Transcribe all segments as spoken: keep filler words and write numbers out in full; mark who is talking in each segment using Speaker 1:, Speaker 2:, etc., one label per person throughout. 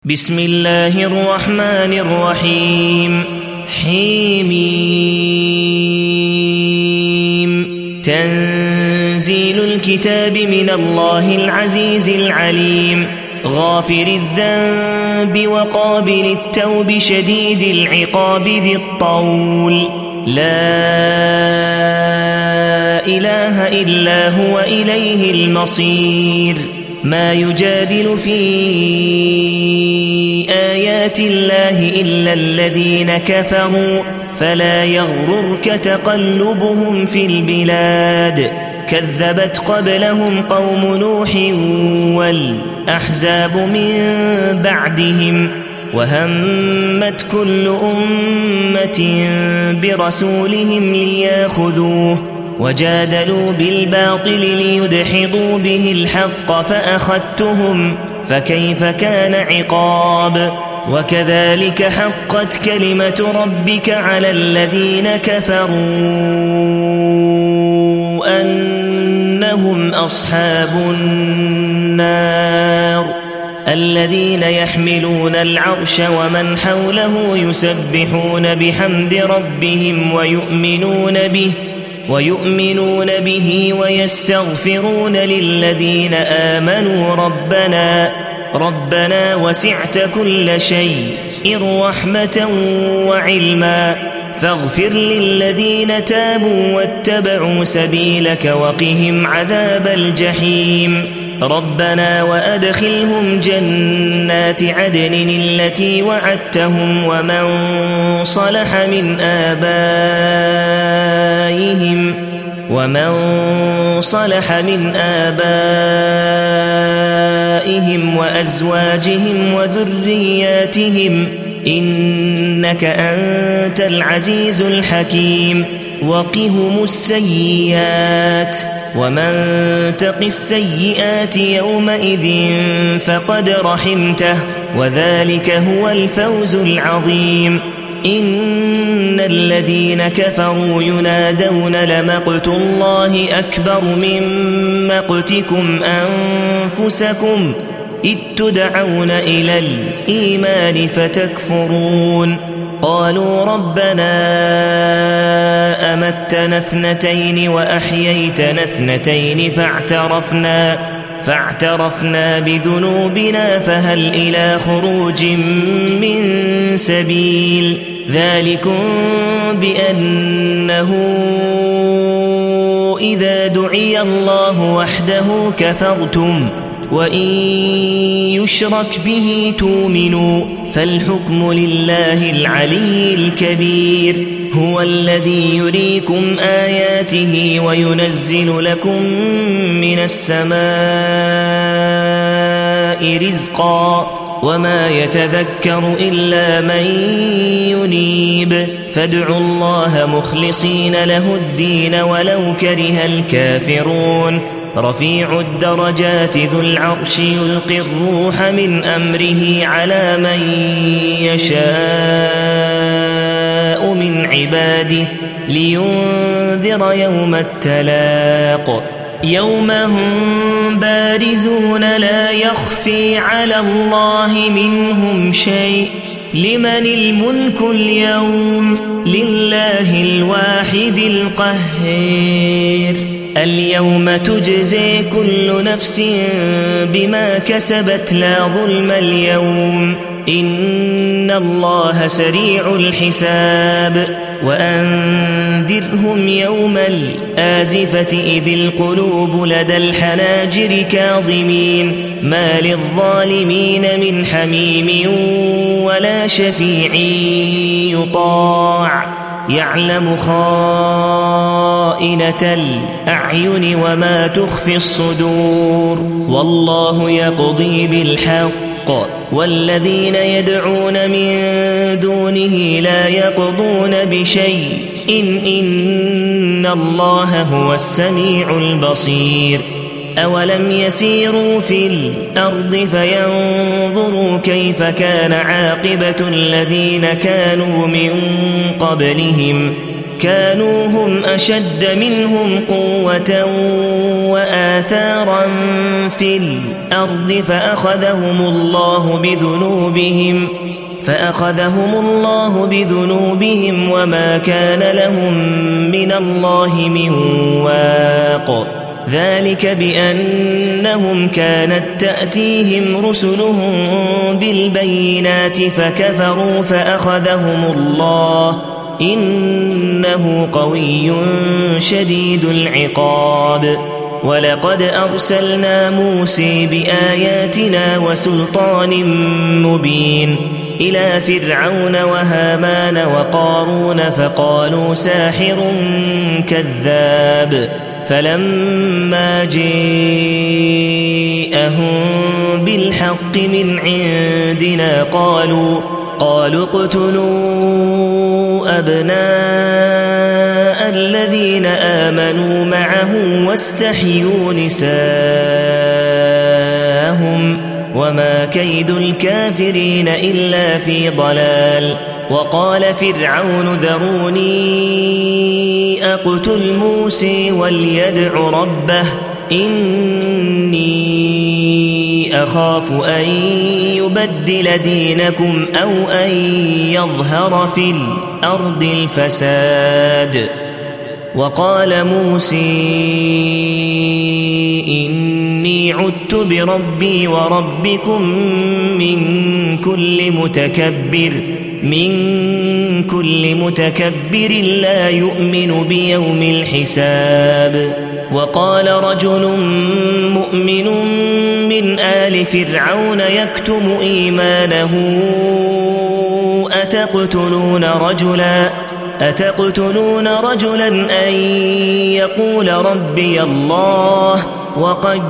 Speaker 1: بسم الله الرحمن الرحيم حميم تنزيل الكتاب من الله العزيز العليم غافر الذنب وقابل التوب شديد العقاب ذي الطول لا إله إلا هو إليه المصير ما يجادل في آيات الله إلا الذين كفروا فلا يغررك تقلبهم في البلاد كذبت قبلهم قوم نوح والأحزاب من بعدهم وهمت كل أمة برسولهم لياخذوه وجادلوا بالباطل ليدحضوا به الحق فأخذتهم فكيف كان عقاب وكذلك حقت كلمة ربك على الذين كفروا أنهم أصحاب النار الذين يحملون العرش ومن حوله يسبحون بحمد ربهم ويؤمنون به ويؤمنون به ويستغفرون للذين آمنوا ربنا ربنا وسعت كل شيء رحمة وعلما فاغفر للذين تابوا واتبعوا سبيلك وقهم عذاب الجحيم ربنا وأدخلهم جنات عدن التي وعدتهم ومن صلح من آبائهم ومن صلح من آبائهم وأزواجهم وذرياتهم إنك أنت العزيز الحكيم وقهم السيئات ومن تق السيئات يومئذ فقد رحمته وذلك هو الفوز العظيم إن الذين كفروا ينادون لمقت الله أكبر من مقتكم أنفسكم إذ تدعون إلى الإيمان فتكفرون قالوا ربنا أمتنا اثنتين وأحييتنا اثنتين فاعترفنا فاعترفنا بذنوبنا فهل إلى خروج من سبيل ذلكم بأنه إذا دعي الله وحده كفرتم وإن يشرك به تؤمنوا فالحكم لله العلي الكبير هو الذي يريكم آياته وينزل لكم من السماء رزقا وما يتذكر إلا من ينيب فادعوا الله مخلصين له الدين ولو كره الكافرون رفيع الدرجات ذو العرش يلقي الروح من أمره على من يشاء من عباده لينذر يوم التلاق يوم هم بارزون لا يخفي على الله منهم شيء لمن الملك اليوم لله الواحد القهار اليوم تجزي كل نفس بما كسبت لا ظلم اليوم إن الله سريع الحساب وأنذرهم يوم الآزفة إذ القلوب لدى الحناجر كاظمين ما للظالمين من حميم ولا شفيع يطاع يعلم خائنة الأعين وما تخفي الصدور والله يقضي بالحق والذين يدعون من دونه لا يقضون بشيء إن, إن الله هو السميع البصير أولم يسيروا في الأرض فينظروا كيف كان عاقبة الذين كانوا من قبلهم كانوا هم أشد منهم قوة وآثارا في الأرض فأخذهم الله بذنوبهم فأخذهم الله بذنوبهم وما كان لهم من الله من واق ذلك بأنهم كانت تأتيهم رسلهم بالبينات فكفروا فأخذهم الله إنه قوي شديد العقاب ولقد أرسلنا موسى بآياتنا وسلطان مبين إلى فرعون وهامان وقارون فقالوا ساحر كذاب فلما جاءهم بالحق من عندنا قالوا قالوا اقتلوا أبناء الذين آمنوا معه واستحيوا نساءهم وما كيد الكافرين إلا في ضلال وقال فرعون ذروني أقتل موسى وليدع ربه إني أخاف أن يبدل دينكم أو أن يظهر في الأرض الفساد وقال موسى إني عدت بربي وربكم من كل متكبر من كل متكبر لا يؤمن بيوم الحساب وقال رجل مؤمن من آل فرعون يكتم إيمانه أتقتلون رجلا أتقتلون رجلا أن يقول ربي الله وقد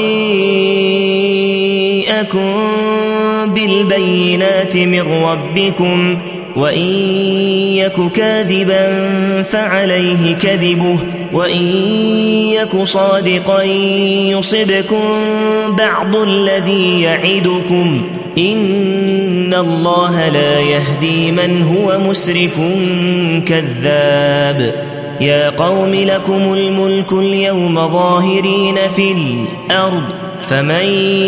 Speaker 1: جاءكم بالبينات من ربكم وإن يك كاذبا فعليه كذبه وإن يك صادقا يصبكم بعض الذي يعدكم إن الله لا يهدي من هو مسرف كذاب يا قوم لكم الملك اليوم ظاهرين في الأرض فمن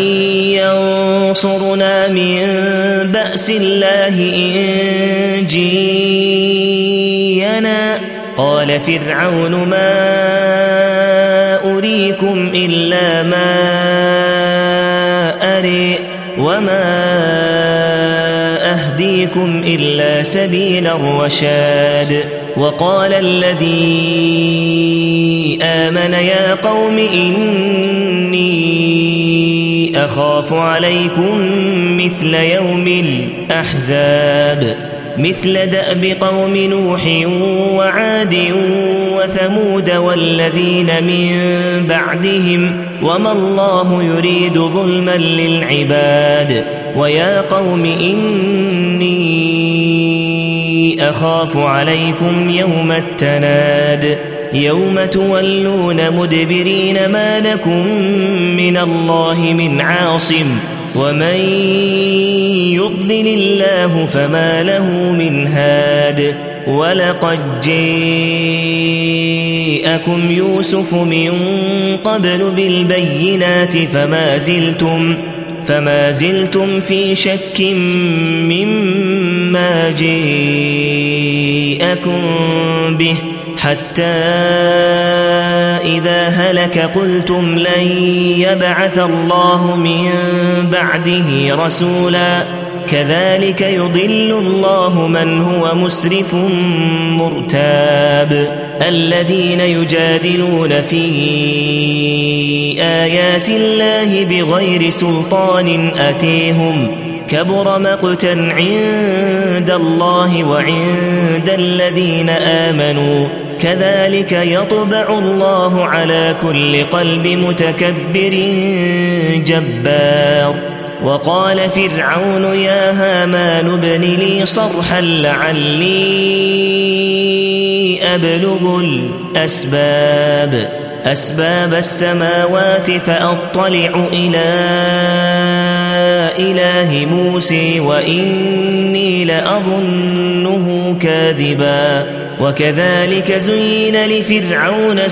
Speaker 1: ينصرنا من بأس الله إن جينا قال فرعون ما أريكم إلا ما أري وما أهديكم إلا سبيل الرشاد وقال الذي آمن يا قوم إني أخاف عليكم مثل يوم الأحزاب مثل دأب قوم نوح وعاد وثمود والذين من بعدهم وما الله يريد ظلما للعباد ويا قوم إني أخاف عليكم يوم التناد يوم تولون مدبرين ما لكم من الله من عاصم ومن يضلل الله فما له من هاد ولقد جاءكم يوسف من قبل بالبينات فما زلتم فما زلتم في شك مما جاءكم به حتى إذا هلك قلتم لن يبعث الله من بعده رسولا كذلك يضل الله من هو مسرف مرتاب الذين يجادلون في آيات الله بغير سلطان أتيهم كبر مقتا عند الله وعند الذين آمنوا كذلك يطبع الله على كل قلب متكبر جبار وقال فرعون يا هامان ابن لي صرحا لعلي أبلغ الأسباب أسباب السماوات فأطلع إلى إله موسى وإني لأظنه كاذبا وكذلك زين لفرعون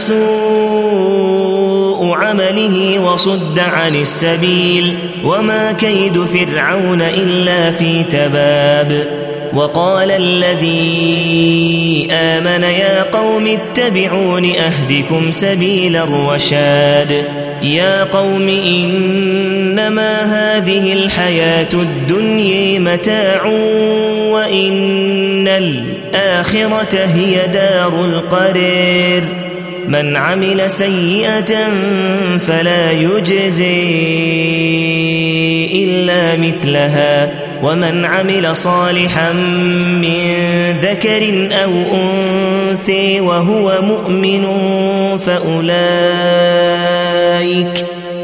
Speaker 1: سوء عمله وصد عن السبيل وما كيد فرعون إلا في تباب وقال الذي آمن يا قوم اتبعون أهدكم سبيل الرشاد يا قوم إنما هذه الحياة الدنيا متاع وإن الآخرة هي دار القرار من عمل سيئة فلا يجزي إلا مثلها ومن عمل صالحا من ذكر أو أنثى وهو مؤمن فأولئك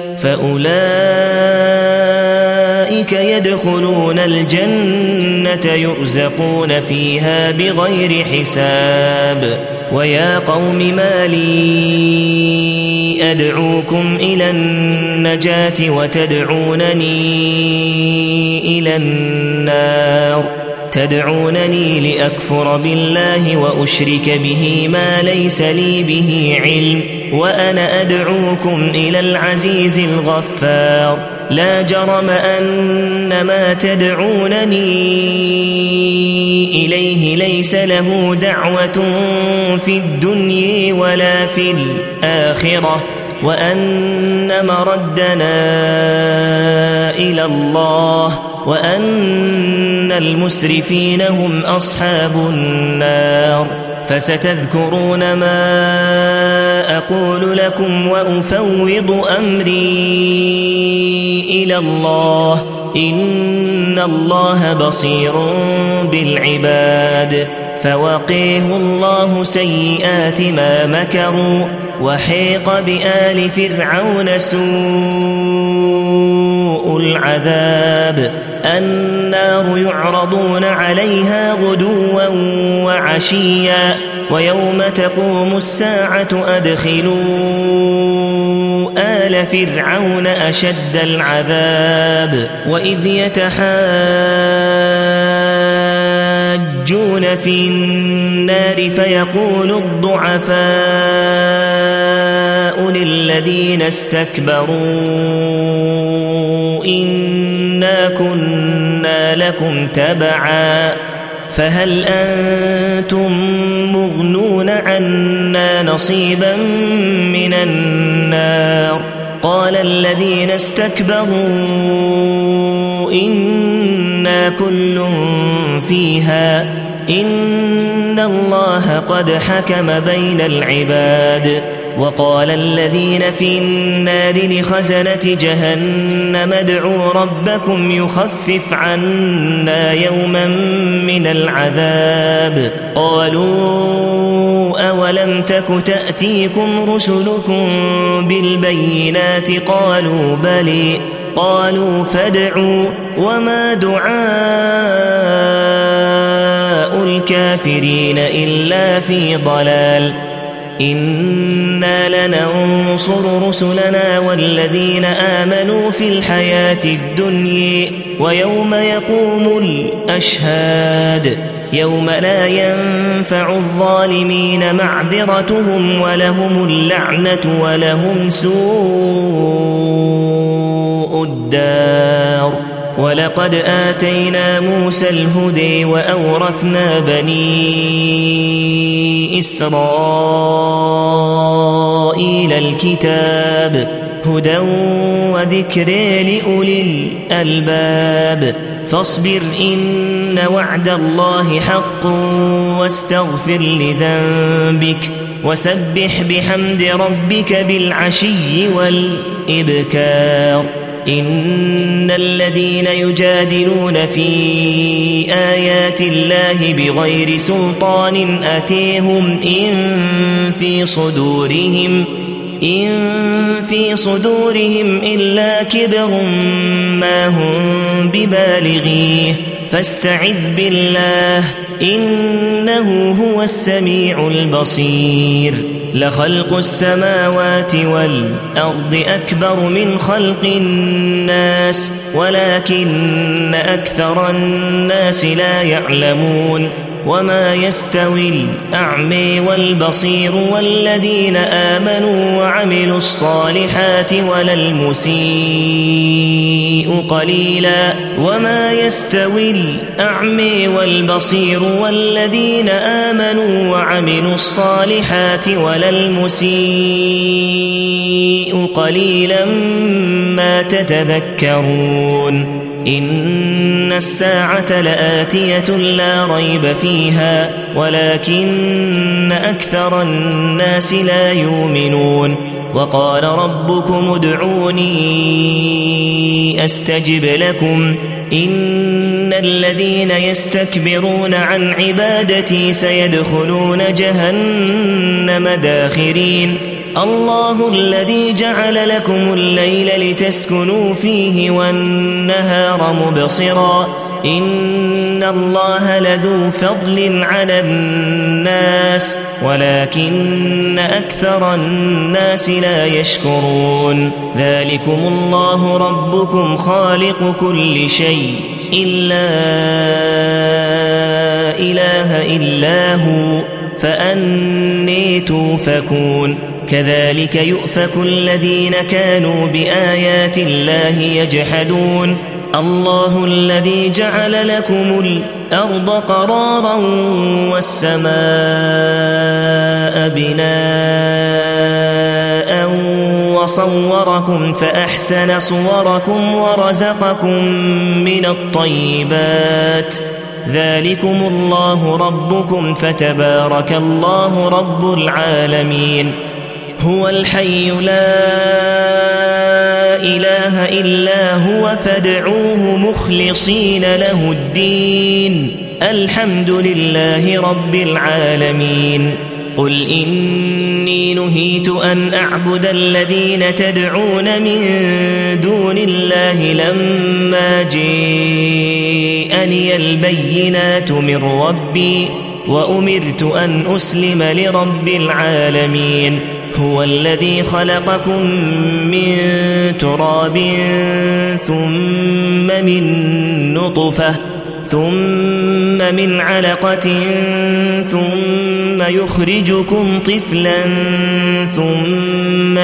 Speaker 1: فأولئك يدخلون الجنة يرزقون فيها بغير حساب ويا قوم ما لي أدعوكم إلى النجاة وتدعونني إلى النار تدعونني لأكفر بالله وأشرك به ما ليس لي به علم وأنا أدعوكم إلى العزيز الغفار لا جرم أن ما تدعونني إليه ليس له دعوة في الدنيا ولا في الآخرة وأن مردنا إلى الله وأن المسرفين هم أصحاب النار فستذكرون ما أقول لكم وأفوض أمري إلى الله إن الله بصير بالعباد فوقيه الله سيئات ما مكروا وحيق بآل فرعون سوء العذاب النار يعرضون عليها غدوا وعشيا ويوم تقوم الساعة أدخلوا آل فرعون أشد العذاب وإذ يتحاجون في النار فيقول الضعفاء للذين استكبروا إنا كنا لكم تبعا فهل أنتم مغنون عنا نصيبا من النار قال الذين استكبروا إنا كل فيها إن الله قد حكم بين العباد وقال الذين في النار لخزنة جهنم ادعوا ربكم يخفف عنا يوما من العذاب قالوا أولم تك تأتيكم رسلكم بالبينات قالوا بلى قالوا فادعوا وما دعاء الكافرين إلا في ضلال إنا لننصر رسلنا والذين آمنوا في الحياة الدنيا ويوم يقوم الأشهاد يوم لا ينفع الظالمين معذرتهم ولهم اللعنة ولهم سوء الدار ولقد آتينا موسى الهدى وأورثنا بني إسرائيل الكتاب هدى وذكر لأولي الألباب فاصبر إن وعد الله حق واستغفر لذنبك وسبح بحمد ربك بالعشي والإبكار إن الذين يجادلون في آيات الله بغير سلطان أتيهم إن في صدورهم إن في صدورهم إلا كبر ما هم ببالغيه فاستعذ بالله إنه هو السميع البصير لخلق السماوات والأرض أكبر من خلق الناس ولكن أكثر الناس لا يعلمون وما يستوي الأعمى والبصير والذين آمنوا وعملوا الصالحات ولا المسيء قليلا وما يستوي الأعمى والبصير والذين آمنوا وعملوا الصالحات ولا المسيء قليلا ما تتذكرون إن الساعة لآتية لا ريب فيها ولكن أكثر الناس لا يؤمنون وقال ربكم ادعوني أستجب لكم إن الذين يستكبرون عن عبادتي سيدخلون جهنم داخرين الله الذي جعل لكم الليل لتسكنوا فيه والنهار مبصرا إن الله لذو فضل على الناس ولكن أكثر الناس لا يشكرون ذلكم الله ربكم خالق كل شيء إلا إله إلا هو فأني توفكون كذلك يؤفك الذين كانوا بآيات الله يجحدون الله الذي جعل لكم الأرض قرارا والسماء بناء وصوركم فأحسن صوركم ورزقكم من الطيبات ذلكم الله ربكم فتبارك الله رب العالمين هو الحي لا إله إلا هو فادعوه مخلصين له الدين الحمد لله رب العالمين قل إني نهيت أن أعبد الذين تدعون من دون الله لما جاءني البينات من ربي وأمرت أن أسلم لرب العالمين هو الذي خلقكم من تراب ثم من نطفة ثم من علقة ثم يخرجكم طفلا ثم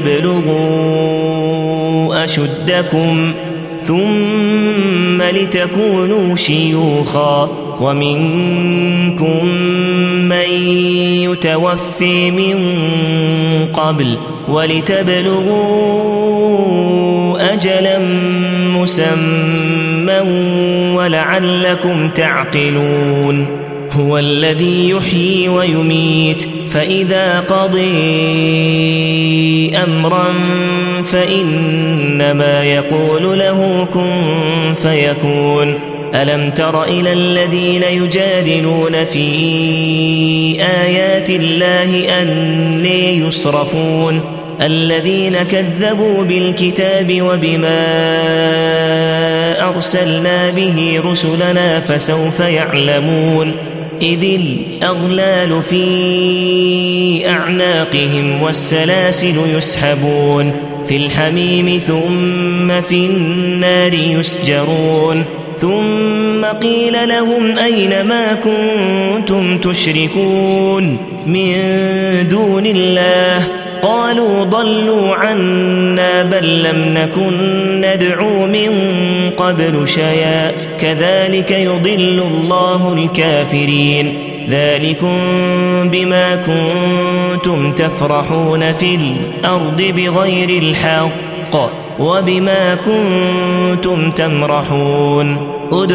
Speaker 1: لتبلغوا أشدكم ثم لتكونوا شيوخا ومنكم من يتوفي من قبل ولتبلغوا أجلا مسمى ولعلكم تعقلون هو الذي يحيي ويميت فإذا قضي أمرا فإنما يقول له كن فيكون ألم تر إلى الذين يجادلون في آيات الله أني يصرفون الذين كذبوا بالكتاب وبما أرسلنا به رسلنا فسوف يعلمون إذ الأغلال في أعناقهم والسلاسل يسحبون في الحميم ثم في النار يسجرون ثم قيل لهم أين ما كنتم تشركون من دون الله قالوا ضلوا عنا بل لم نكن ندعو من قبل شيئا كذلك يضل الله الكافرين ذلكم بما كنتم تفرحون في الأرض بغير الحق وبما كنتم تمرحون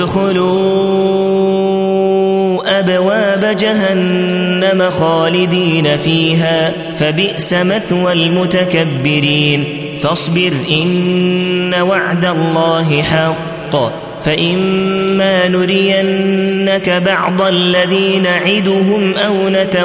Speaker 1: ادخلوا أبواب جهنم خالدين فيها فبئس مثوى المتكبرين فاصبر إن وعد الله حق فإما نرينك بعض الذي نعدهم أو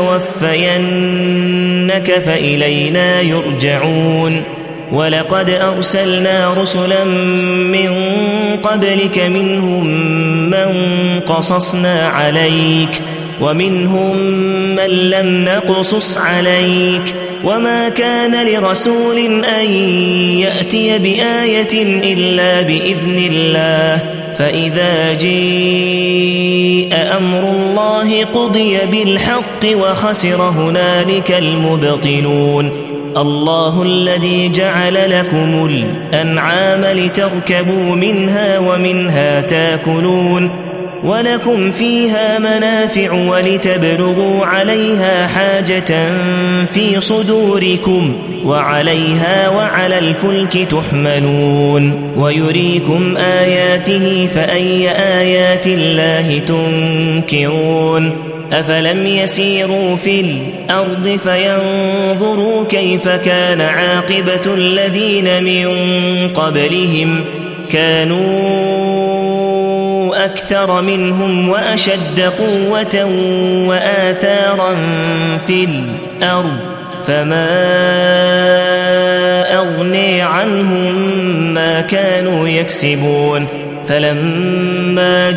Speaker 1: نتوفينك فإلينا يرجعون ولقد أرسلنا رسلا من قبلك منهم من قصصنا عليك ومنهم من لم نقصص عليك وما كان لرسول أن يأتي بآية إلا بإذن الله فإذا جاء أمر الله قضي بالحق وخسر هنالك المبطلون الله الذي جعل لكم الأنعام لتركبوا منها ومنها تاكلون ولكم فيها منافع ولتبلغوا عليها حاجة في صدوركم وعليها وعلى الفلك تحملون ويريكم آياته فأي آيات الله تنكرون أفلم يسيروا في الأرض فينظروا كيف كان عاقبة الذين من قبلهم كانوا أكثر منهم وأشد قوة وآثارا في الأرض فما أغني عنهم ما كانوا يكسبون فلما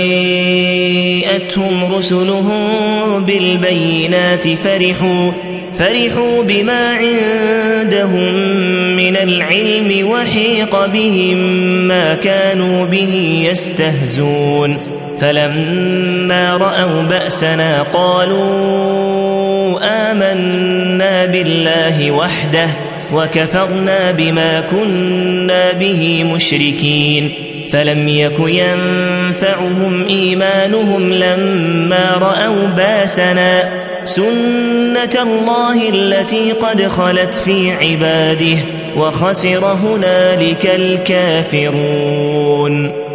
Speaker 1: جاءتهم رسلهم بالبينات فرحوا فرحوا بما عندهم من العلم وحيق بهم ما كانوا به يستهزون فلما رأوا بأسنا قالوا آمنا بالله وحده وكفرنا بما كنا به مشركين فلم يك ينفعهم إيمانهم لما رأوا باسنا سنة الله التي قد خلت في عباده وخسر هنالك الكافرون.